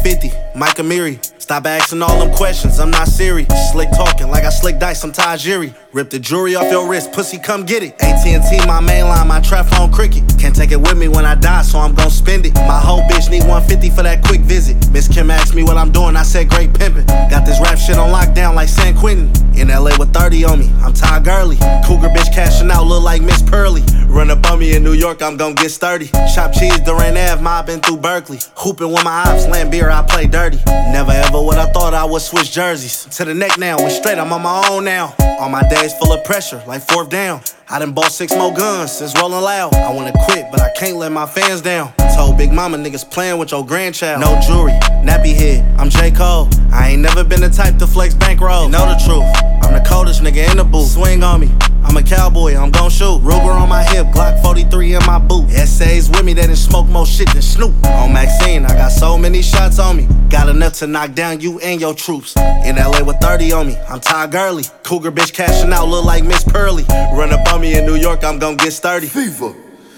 50, Mike Amiri. Stop asking all them questions, I'm not Siri. Slick talking like I slick dice, I'm Tajiri. Rip the jewelry off your wrist, pussy, come get it. AT&T, my main line, my trap phone cricket. Can't take it with me when I die, so I'm gon' spend it. My whole bitch need 150 for that quick visit. Miss Kim asked me what I'm doing, I said great pimpin'. Got this rap shit on lockdown like San Quentin. In LA with 30 on me, I'm Ty Gurley. Cougar bitch cashing out, look like Miss Pearly. Run up on me in New York, I'm gon' get sturdy. Shop cheese, Durant Ave, mobbing through Berkeley. Hooping with my ops, Lambeer, I play dirty. Never ever would I thought I would switch jerseys. To the neck now, we straight, I'm on my own now. All my days full of pressure, like fourth down. I done bought 6 more guns since Rollin' Loud. I wanna quit, but I can't let my fans down. Told Big Mama niggas playing with your grandchild. No jewelry, nappy head, I'm J. Cole. I ain't never been the type to flex bankroll. You know the truth, I'm the coldest nigga in the booth. Swing on me, I'm a cowboy, I'm gon' shoot. Ruger on my hip, Glock 43 in my boot. Essays with me, they done smoke more shit than Snoop. On Maxine, I got so many shots on me. Got enough to knock down you and your troops. In LA with 30 on me, I'm Ty Gurley. Cougar bitch cashing out, look like Miss Pearly. Run up on me in New York, I'm gon' get sturdy. Fever.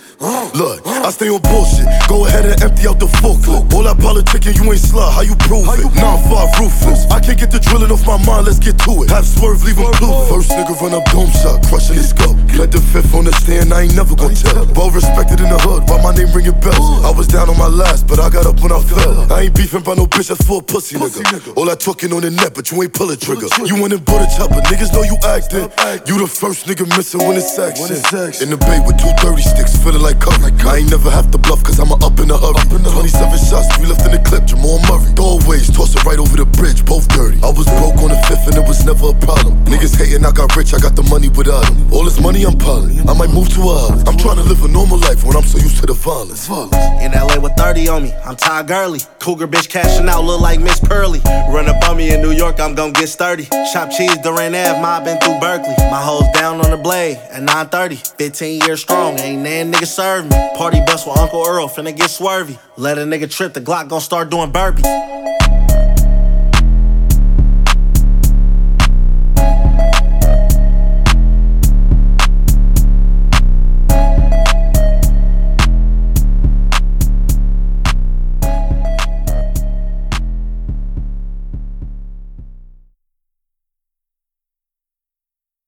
Look, I stay on bullshit. Go ahead and empty out the forklift. All that politicking, you ain't slut, how you prove it? Nah, I'm far ruthless. I can't get the drilling off my mind, let's get to it. Have swerve, leave him clueless. First nigga run up dome shot, crushing his skull. Let the fifth on the stand, I ain't never gon' tell. Well respected in the hood, why my name ringing bells? I was down on my last, but I got up when I fell. I ain't beefing by no bitch, that's for a pussy nigga. All that talking on the net, but you ain't pull a trigger. You in butter chopper, niggas know you acting. You the first nigga missing when it's action. In the bay with 230 sticks, feeling like cover. I ain't never have to bluff cause I'm up in a hurry. 27 shots, we left in the clip, Jamal Murray. Doorways, toss it right over the bridge, both dirty. I was broke on the fifth and it was never a problem. Niggas hating, I got rich, I got the money without them. All this money I'm piling, I might move to a house. I'm trying to live a normal life when I'm so used to the violence. In LA with 30 on me, I'm Ty Gurley. Cougar bitch cashing out, look like Miss Pearly. Run up on me in New York, I'm gon' get sturdy. Shop cheese, Durant Ave, mobbing through Berkeley. My hoes down on the blade at 9:30. 15 years strong, ain't nan nigga serve me. Party bus with Uncle Earl, finna get swervy. Let a nigga trip, the Glock gon' start doing burpees.